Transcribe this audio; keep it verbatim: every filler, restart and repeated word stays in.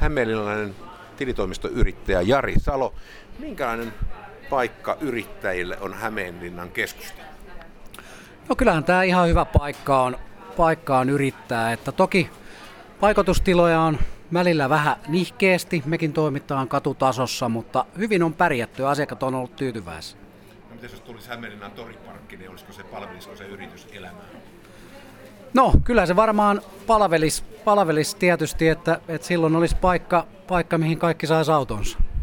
hämeenlinnalainen tilitoimistoyrittäjä Jari Salo. Minkälainen paikka yrittäjille on Hämeenlinnan keskusta? No kyllähän tämä ihan hyvä paikka on, paikka on yrittää. Että toki paikotustiloja on välillä vähän nihkeästi. Mekin toimitaan katutasossa, mutta hyvin on pärjätty ja asiakkaat on ollut tyytyväisiä. No, miten jos tulisi Hämeenlinnan toriparkki, niin olisiko se palvelisiko se yritys elämää? No kyllä se varmaan palvelisi, palvelisi tietysti, että, että silloin olisi paikka, paikka, mihin kaikki saisi autonsa.